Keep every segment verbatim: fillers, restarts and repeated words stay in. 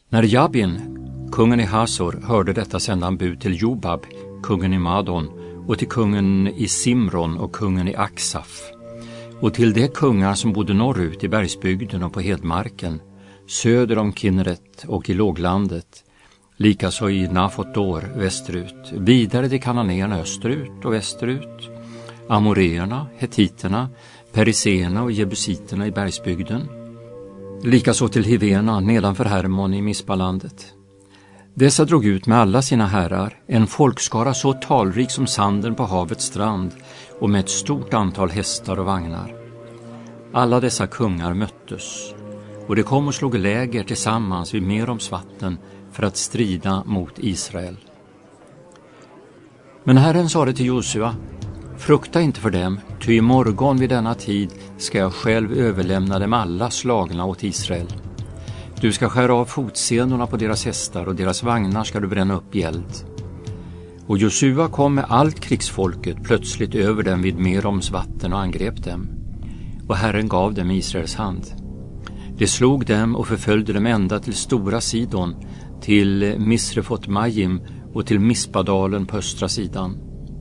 När Jabin, kungen i Hasor, hörde detta sände han bud till Jobab, kungen i Madon, och till kungen i Simron och kungen i Aksaf, och till de kungar som bodde norrut i bergsbygden och på hedmarken, söder om Kinneret och i låglandet, likaså i Nafotdor västerut, vidare till kananéerna österut och västerut, amoreerna, hetiterna, periserna och jebusiterna i bergsbygden, likaså till hiverna nedanför Hermon i Mispalandet. Dessa drog ut med alla sina herrar, en folkskara så talrik som sanden på havets strand och med ett stort antal hästar och vagnar. Alla dessa kungar möttes, och de kom och slog läger tillsammans vid Meroms vatten för att strida mot Israel. Men Herren sade till Josua: frukta inte för dem, ty i morgon vid denna tid ska jag själv överlämna dem alla slagna åt Israel. Du ska skära av fotsenorna på deras hästar och deras vagnar ska du bränna upp i eld. Och Josua kom med allt krigsfolket plötsligt över dem vid Meroms vatten och angrep dem. Och Herren gav dem Israels hand. De slog dem och förföljde dem ända till stora Sidon, till Misrefot Majim och till Mispadalen på östra sidan.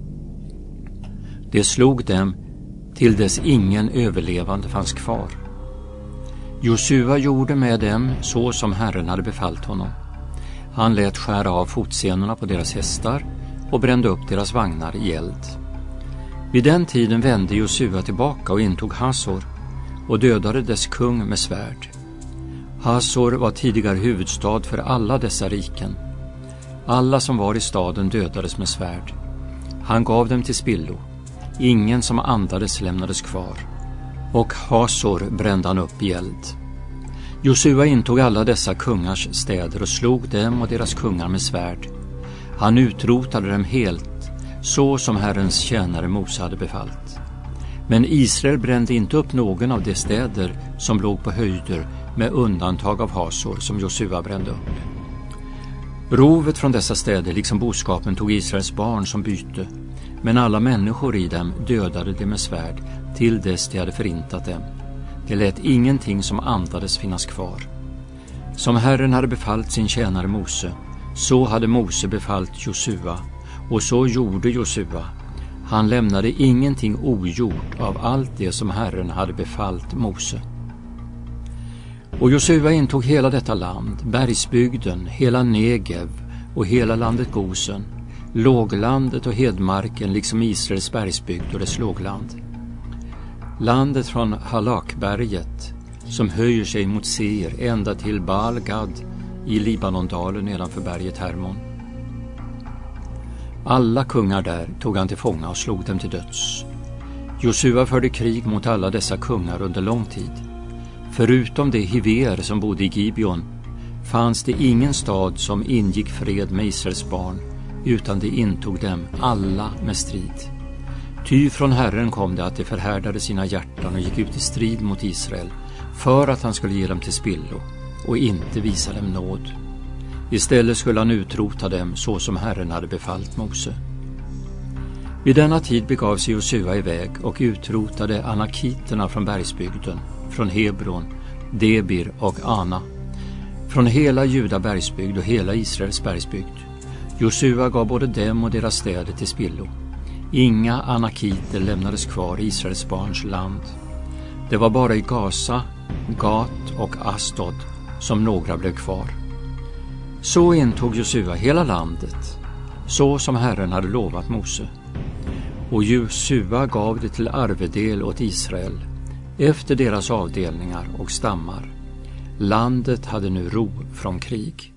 De slog dem till dess ingen överlevande fanns kvar. Josua gjorde med dem så som Herren hade befallt honom. Han lät skära av fotsenorna på deras hästar och brände upp deras vagnar i eld. Vid den tiden vände Josua tillbaka och intog Hasor och dödade dess kung med svärd. Hasor var tidigare huvudstad för alla dessa riken. Alla som var i staden dödades med svärd. Han gav dem till spillo. Ingen som andades lämnades kvar. Och Hasor brände han upp i eld. Josua intog alla dessa kungars städer och slog dem och deras kungar med svärd. Han utrotade dem helt, så som Herrens tjänare Mose hade befallt. Men Israel brände inte upp någon av de städer som låg på höjder, med undantag av Hasor som Josua brände upp. Rovet från dessa städer liksom boskapen tog Israels barn som byte, men alla människor i dem dödade de med svärd till dess de hade förintat dem. Det lät ingenting som andades finnas kvar. Som Herren hade befallt sin tjänare Mose, så hade Mose befallt Josua, och så gjorde Josua. Han lämnade ingenting ogjort av allt det som Herren hade befallt Mose. Och Josua intog hela detta land, bergsbygden, hela Negev och hela landet Gosen, låglandet och hedmarken liksom Israels bergsbygd och dess lågland. Landet från Halakberget som höjer sig mot Seir ända till Baal-Gad i Libanondalen nedanför berget Hermon. Alla kungar där tog han till fånga och slog dem till döds. Josua förde krig mot alla dessa kungar under lång tid. Förutom de hiver som bodde i Gibeon fanns det ingen stad som ingick fred med Israels barn, utan de intog dem alla med strid. Ty från Herren kom det att de förhärdade sina hjärtan och gick ut i strid mot Israel, för att han skulle ge dem till spillo och inte visa dem nåd. Istället skulle han utrota dem så som Herren hade befallt Mose. Vid denna tid begav sig Josua iväg och utrotade anakiterna från bergsbygden, från Hebron, Debir och Ana, från hela Juda bergsbygd och hela Israels bergsbygd. Josua gav både dem och deras städer till spillo. Inga anakiter lämnades kvar i Israels barns land. Det var bara i Gaza, Gat och Astod som några blev kvar. Så intog Josua hela landet, så som Herren hade lovat Mose. Och Josua gav det till arvedel åt Israel, efter deras avdelningar och stammar. Landet hade nu ro från krig.